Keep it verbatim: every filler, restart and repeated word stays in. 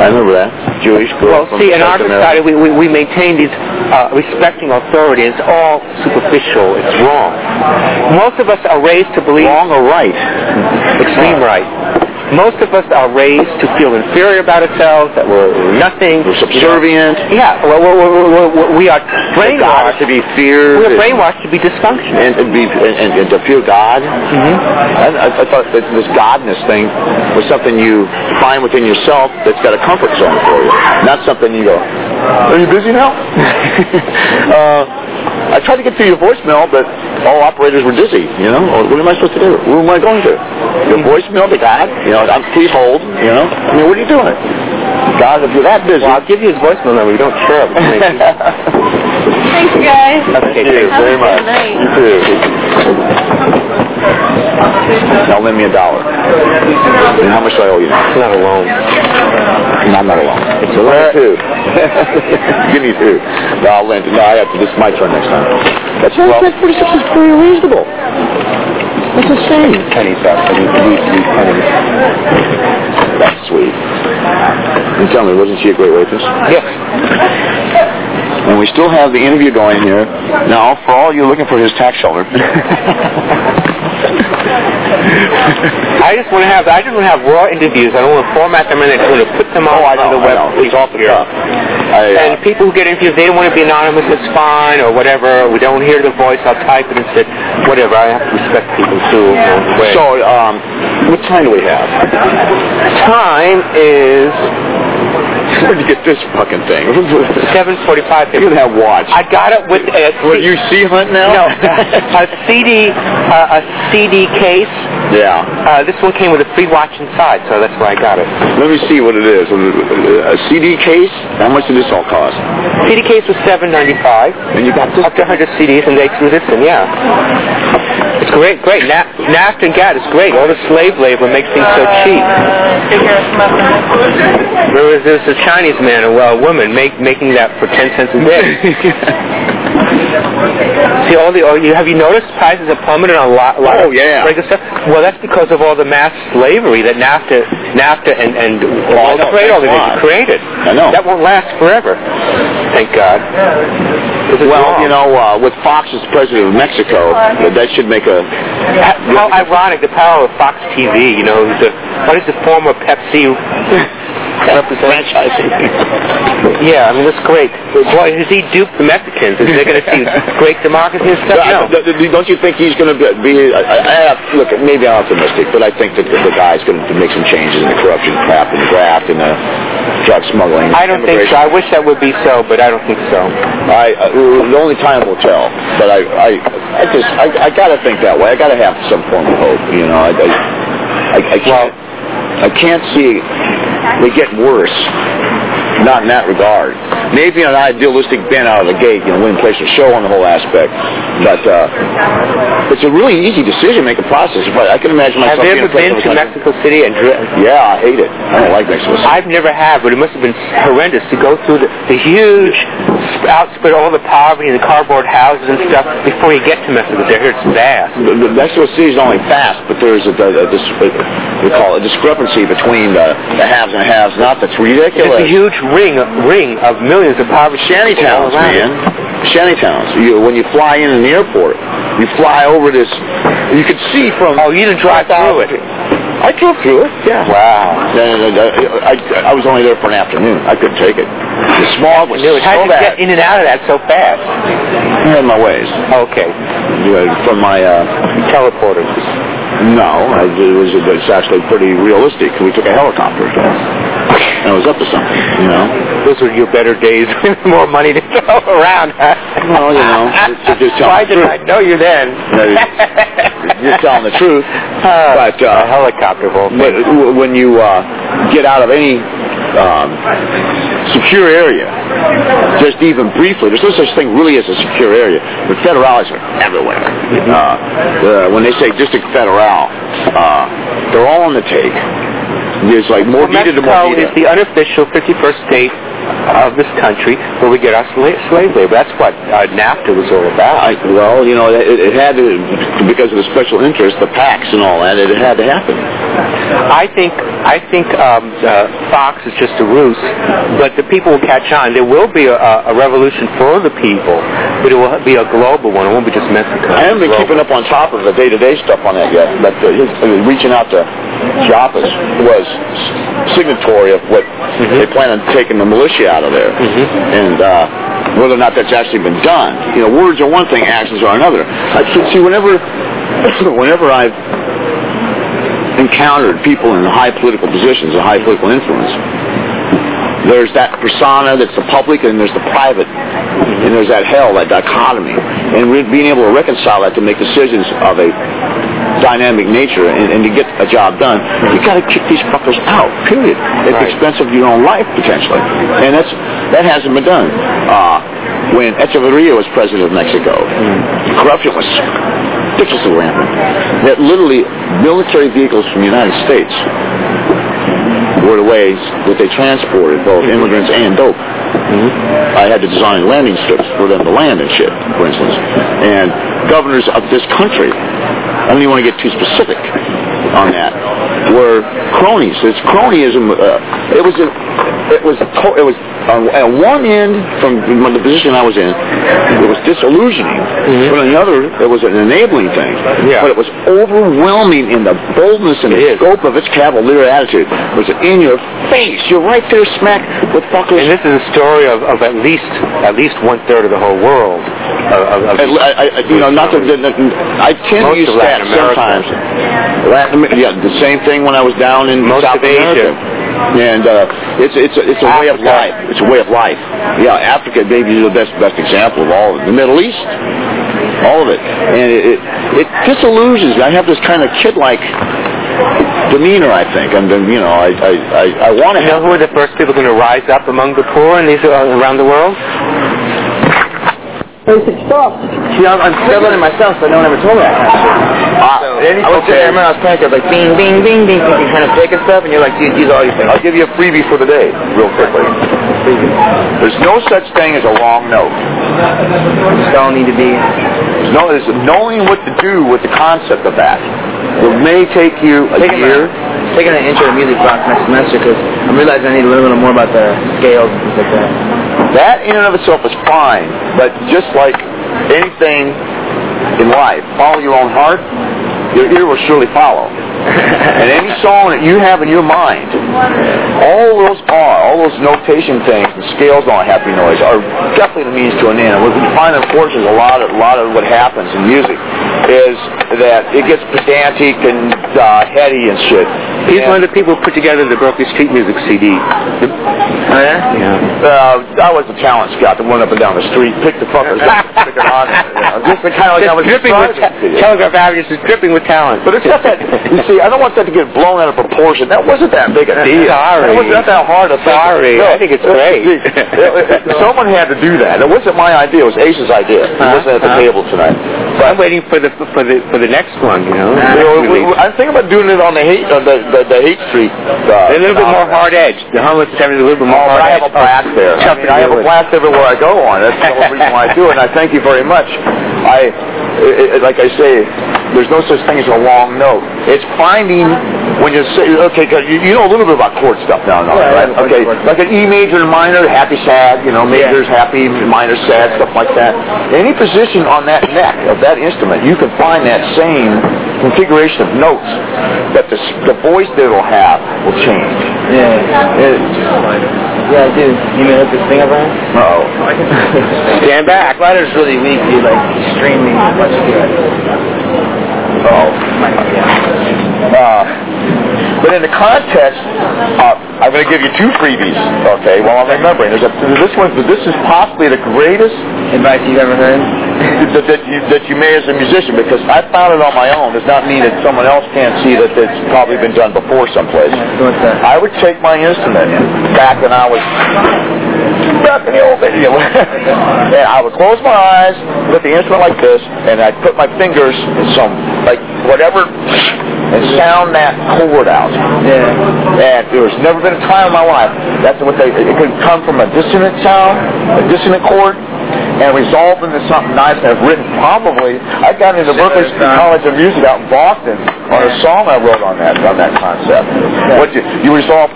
I remember that. Jewish girl. Well, see, in our society, we, we, we maintain these uh, respecting authority. It's all superficial. It's wrong. Most of us are raised to believe... Wrong or right? Extreme right. Most of us are raised to feel inferior about ourselves, that we're nothing. We're subservient. Yeah, well, we're, we're, we're, we are brainwashed to be feared. We're brainwashed to be dysfunctional. And, and, be, and, and to fear God. Mm-hmm. I, I thought that this godness thing was something you find within yourself that's got a comfort zone for you. Not something you go, are you busy now? uh, I tried to get through your voicemail, but all operators were dizzy, you know. What am I supposed to do? Who am I going to? Your voicemail to God? You know, I'm, please hold, you know. I mean, what are you doing? God, if you're that busy... Well, I'll give you his voicemail number. You don't share it. Thanks, guys. Okay, thank you very much. You too. Now lend me a dollar. And how much do I owe you now? It's not a loan. No, I'm not alone. It's a lend two. Give me two. No, I'll lend. No, I have to. This is my turn next time. That's well, that forty-six is pretty reasonable. That's insane. Pennies up. I need these pennies. That's sweet. And tell me, wasn't she a great waitress? Yes. And we still have the interview going here. Now, for all you looking for his tax shelter. I just want to have I just want to have raw interviews. I don't want to format them and I want to put them all oh, on the web. It's all here. I, uh, and people who get interviewed, they don't want to be anonymous. It's fine or whatever. We don't hear the voice. I'll type it and say whatever. I have to respect people too. Yeah. So, um, what time do we have? Time is. Where did you get this fucking thing? seven forty-five. You have watch. I got it with a... What, you see hunt now? No. a C D, uh, a C D case. Yeah. Uh, this one came with a free watch inside, so that's why I got it. Let me see what it is. A C D case? How much did this all cost? C D case was seven ninety-five. And you got this? Up to one hundred C Ds, and they threw this in, yeah. It's great, great. Na- NAFTA and G A T is great. All the slave labor makes things so cheap. There was, there was a Chinese man, a well, woman, make, making that for ten cents a day. See, all the, oh, you, have you noticed prices have plummeted on a lot, a lot oh, of yeah. regular stuff? Well, that's because of all the mass slavery that NAFTA, NAFTA and, and all the trade organizations created. I know. That won't last forever. Thank God. Well, wrong? you know, uh, with Fox as president of Mexico, that should make a... How ironic, the power of Fox T V, you know, the, what is the former Pepsi... franchising. Yeah, I mean, that's great. Boy, has he duped the Mexicans? Is they going to see great democracy and stuff? No. Don't you think he's going to be... I, I, look, maybe I'm optimistic, but I think that the, the guy's going to make some changes in the corruption crap and the graft and the drug smuggling. I don't think so. I wish that would be so, but I don't think so. I uh, the only time will tell. But I, I, I just, I, I got to think that way. I got to have some form of hope. You know, I, I, I, I can't, I can't see they get worse. Not in that regard. Maybe an idealistic bent out of the gate, you know, win, place, or show on the whole aspect. But uh, it's a really easy decision to make a process. But I can imagine myself. Have you ever been to Mexico City and driven? Yeah, I hate it. I don't like Mexico City. I've never have, but it must have been horrendous to go through the, the huge outspread, all the poverty and the cardboard houses and stuff before you get to Mexico City. Here it's vast. The, the Mexico City is not only fast, but there's a, a, a, a we call it a discrepancy between the, the haves and haves not. That's ridiculous. It's a huge ring ring of millions of poverty. Shantytowns, man. Shantytowns. You, when you fly in in the airport, you fly over this. You could see from. Oh, you didn't drive through it. I drove through it. Yeah. Wow. I, I, I was only there for an afternoon. I couldn't take it. The smog was so How did you bad. get in and out of that so fast? I had my ways. Okay. Yeah, from my uh, teleporter. No, I, it was. It's actually pretty realistic. We took a helicopter. And I was up to something, you know. Those were your better days with more money to throw around, huh? Well, you know, just, just why the did truth. I know you then? You're telling the truth. Uh, but uh, a helicopter will. But when you uh, get out of any um, secure area, just even briefly, there's no such thing really as a secure area. But federales are everywhere. Uh, uh, when they say District Federal, uh, they're all on the take. There's like more well, needed to more needed. Mexico is the unofficial fifty-first state of this country where we get our slave, slave labor. That's what uh, NAFTA was all about. I, well, you know, it, it had to, because of the special interest, the PACs and all that, it had to happen. I think I think um, uh, Fox is just a ruse, but the people will catch on. There will be a, a revolution for the people, but it will be a global one. It won't be just Mexico. I haven't been keeping up on top of the day-to-day stuff on that yet, but uh, his, uh, reaching out to Chiapas was signatory of what mm-hmm. they plan on taking the militia out of there. Mm-hmm. And uh, whether or not that's actually been done. You know, words are one thing, actions are another. I see, whenever, whenever I've encountered people in high political positions and high political influence, there's that persona that's the public, and there's the private, and there's that hell, that dichotomy. And re- being able to reconcile that to make decisions of a dynamic nature and, and to get a job done, you got to kick these fuckers out, period, at the expense of your own life, potentially. And that's that hasn't been done. Uh, when Echeverria was president of Mexico, mm. corruption was ridiculously rampant. That literally military vehicles from the United States were the ways that they transported both immigrants and dope. Mm-hmm. I had to design landing strips for them to land and shit, for instance. And governors of this country, I don't even want to get too specific on that, were cronies. It's cronyism. Uh, it was a, it was to, it was on, at one end from the position I was in, it was disillusioning. Mm-hmm. But on the other, it was an enabling thing. Yeah. But it was overwhelming in the boldness and the scope of its cavalier attitude. It was in your face. You're right there, smack with fuckers. And this is a story of, of at least at least one third of the whole world. Of, of I, I, you know, not to, I tend to use stats sometimes. Latin, yeah, the same thing when I was down in Most South of Asia. America. And uh, it's it's it's a way of life. It's a way of life. Yeah, Africa maybe is the best best example of all of it. The Middle East, all of it, and it it, it disillusions. I have this kind of kid-like demeanor, I think, and then you know, I I I, I want to. You know who are the first people going to rise up among the poor in these uh, around the world? Basic stuff. See, I'm, I'm still learning myself, so no one ever told me that kind of shit. Uh, I was okay. I remember I was playing, like, bing, bing, bing, bing, bing, you kind of pick and stuff, and you're like, dude, these are all your things. I'll give you a freebie for the day, real quickly. There's no such thing as a wrong note. Just all need to be. There's no, there's knowing what to do with the concept of that. It may take you a taking year. A, taking an intro to music class next semester, because I'm realizing I need to learn a little more about the scales and things like that. That in and of itself is fine, but just like anything in life, follow your own heart, your ear will surely follow. And any song that you have in your mind, all those are, all those notation things, the scales on happy noise, are definitely the means to an end. What we find, unfortunately, a lot of, a lot of what happens in music is that it gets pedantic and uh, heady and shit. He's and one of the people who put together the Berkeley Street Music C D. Oh, yeah? Yeah. Uh, I was a talent scout that went up and down the street, picked the fuckers up, and stick it on. You know, just kind of like I was dripping with ta- Telegraph Avenue is dripping with talent. But it's not that, you see, I don't want that to get blown out of proportion. That wasn't that big a deal. Sorry. That wasn't that, that hard a thing. Sorry. No, I think it's great. Someone had to do that. It wasn't my idea. It was Ace's idea. He uh, wasn't at the uh, table tonight. But I'm waiting for the for the for the next one. You know. Uh, you know I'm thinking about doing it on the hate uh, the, the the Hate Street. Uh, a little bit more hard edge. The homeless is having a little bit more oh, hard I edge. have a blast there. I, mean, I have a blast everywhere I go on. That's the whole reason why I do it. And I thank you very much. I it, it, like I say, there's no such thing as a long note. It's finding when you say, okay, you, you know a little bit about chord stuff now, no, yeah, right? Okay, like an E major and minor, happy, sad, you know, majors, yeah. happy, minor, sad, stuff like that. Any position on that neck of that instrument, you can find that same configuration of notes, but the, the voice that it'll have will change. Yeah. It, yeah, I do. You mean hook this thing up, Ryan? Uh-oh. Stand back. Slider's really weak, dude, like extremely much good. Oh. Uh, but in the context, uh, I'm going to give you two freebies, okay, while I'm remembering. There's a, this one, this is possibly the greatest advice you've ever heard that, that, you, that you may as a musician, because I found it on my own. Does not mean that someone else can't see that it's probably been done before someplace. What's that? I would take my instrument back when I was back in the old days, you know, and I would close my eyes, put the instrument like this, and I'd put my fingers in some, like, whatever, and sound that chord out. Yeah. And there's never been a time in my life, that's what they, it could come from a dissonant sound, a dissonant chord, and resolve into something nice. And I've written probably, I got into Berkeley College of Music out in Boston on a song I wrote on that on that concept. What you you resolve